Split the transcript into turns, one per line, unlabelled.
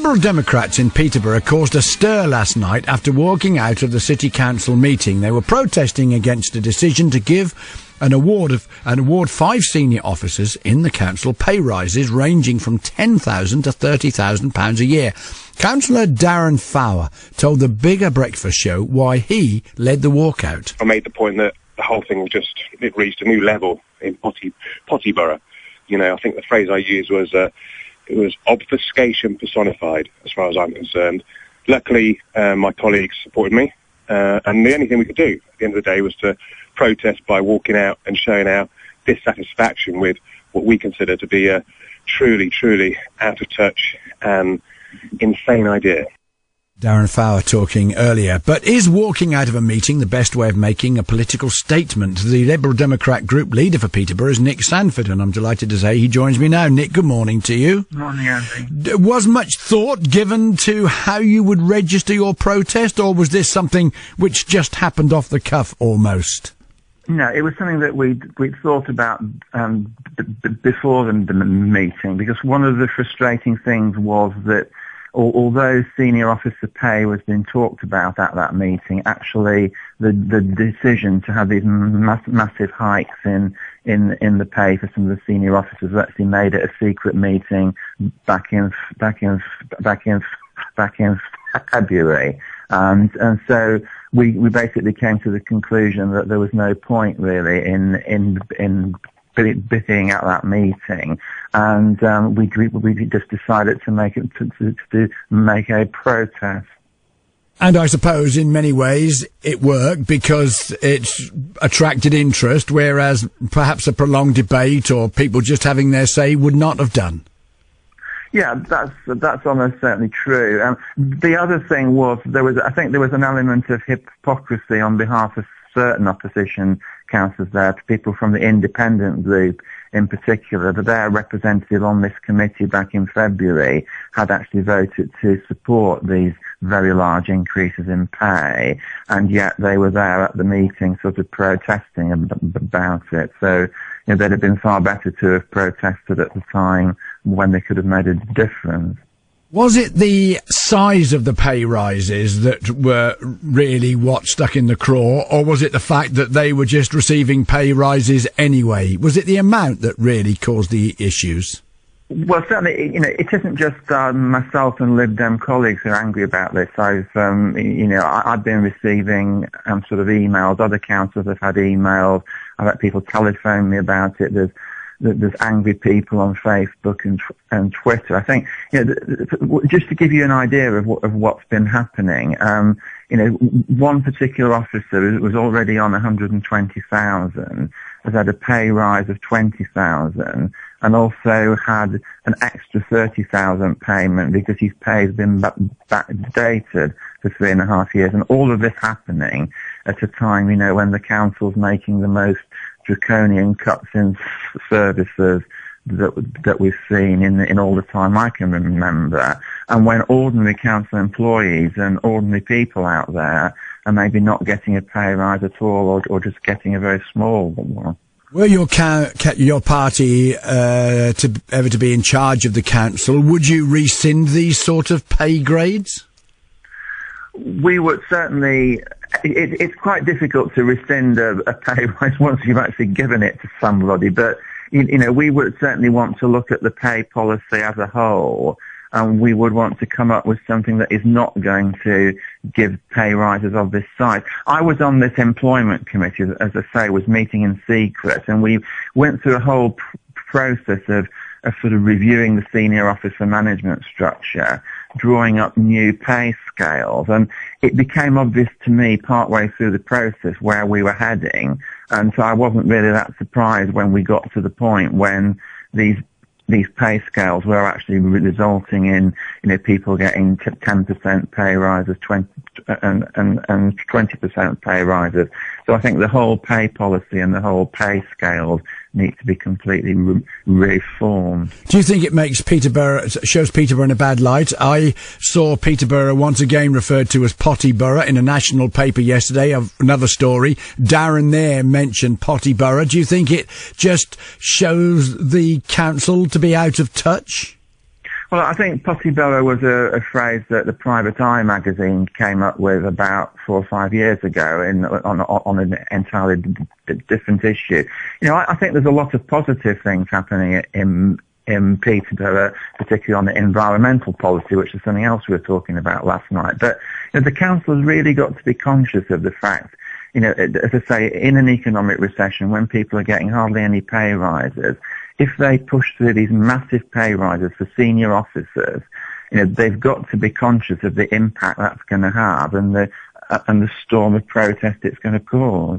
Liberal Democrats in Peterborough caused a stir last night after walking out of the City Council meeting. They were protesting against a decision to give an award 5 senior officers in the council pay rises ranging from £10,000 to £30,000 a year. Councillor Darren Fowler told the Bigger Breakfast Show why he led the walkout.
I made the point that the whole thing it reached a new level in Pottyborough. You know, I think the phrase I used was it was obfuscation personified, as far as I'm concerned. Luckily, my colleagues supported me, and the only thing we could do at the end of the day was to protest by walking out and showing our dissatisfaction with what we consider to be a truly, truly out of touch and insane idea.
Darren Fowler talking earlier. But is walking out of a meeting the best way of making a political statement? The Liberal Democrat group leader for Peterborough is Nick Sanford, and I'm delighted to say he joins me now. Nick, good morning to you.
Morning, Andy.
Was much thought given to how you would register your protest, or was this something which just happened off the cuff almost?
No, it was something that we'd thought about before the meeting, because one of the frustrating things was that although senior officer pay was being talked about at that meeting, actually the decision to have these massive hikes in the pay for some of the senior officers was actually made at a secret meeting back in February, and so we basically came to the conclusion that there was no point really in being at that meeting, and we just decided to make a protest.
And I suppose in many ways it worked because it attracted interest, whereas perhaps a prolonged debate or people just having their say would not have done.
Yeah, that's almost certainly true. The other thing was I think there was an element of hypocrisy on behalf of certain opposition councillors there, to people from the independent group in particular, that their representative on this committee back in February had actually voted to support these very large increases in pay, and yet they were there at the meeting sort of protesting about it. So, you know, they'd have been far better to have protested at the time when they could have made a difference.
Was it the size of the pay rises that were really what stuck in the craw, or was it the fact that they were just receiving pay rises anyway? Was it the amount that really caused the issues?
Well, certainly, you know, it isn't just myself and Lib Dem colleagues who are angry about this. I've been receiving sort of emails. Other councillors have had emails. I've had people telephone me about it. There's angry people on Facebook and Twitter. I think, you know, just to give you an idea of what's been happening, you know, one particular officer who was already on 120,000 has had a pay rise of 20,000 and also had an extra 30,000 payment because his pay has been backdated for 3.5 years. And all of this happening at a time, you know, when the council's making the most draconian cuts in services that we've seen in all the time I can remember, and when ordinary council employees and ordinary people out there are maybe not getting a pay rise at all, or just getting a very small one.
Were your party ever to be in charge of the council, would you rescind these sort of pay grades?
We would certainly. It's quite difficult to rescind a pay rise once you've actually given it to somebody, but you know, we would certainly want to look at the pay policy as a whole, and we would want to come up with something that is not going to give pay rises of this size. I was on this employment committee, as I say, was meeting in secret, and we went through a whole process of sort of reviewing the senior officer management structure, drawing up new pay scales, and it became obvious to me partway through the process where we were heading, and so I wasn't really that surprised when we got to the point when these pay scales were actually resulting in, you know, people getting 10% pay rises, 20% pay rises. So I think the whole pay policy and the whole pay scales need to be completely reformed.
Do you think it shows Peterborough in a bad light? I saw Peterborough once again referred to as Pottyborough in a national paper yesterday. Another story. Darren there mentioned Pottyborough. Do you think it just shows the council to be out of touch?
Well, I think Potty-borough was a phrase that the Private Eye magazine came up with about 4 or 5 years ago on an entirely different issue. You know, I think there's a lot of positive things happening in Peterborough, particularly on the environmental policy, which is something else we were talking about last night. But you know, the council has really got to be conscious of the fact, you know, as I say, in an economic recession, when people are getting hardly any pay rises, if they push through these massive pay rises for senior officers, you know, they've got to be conscious of the impact that's going to have and the storm of protest it's going to cause.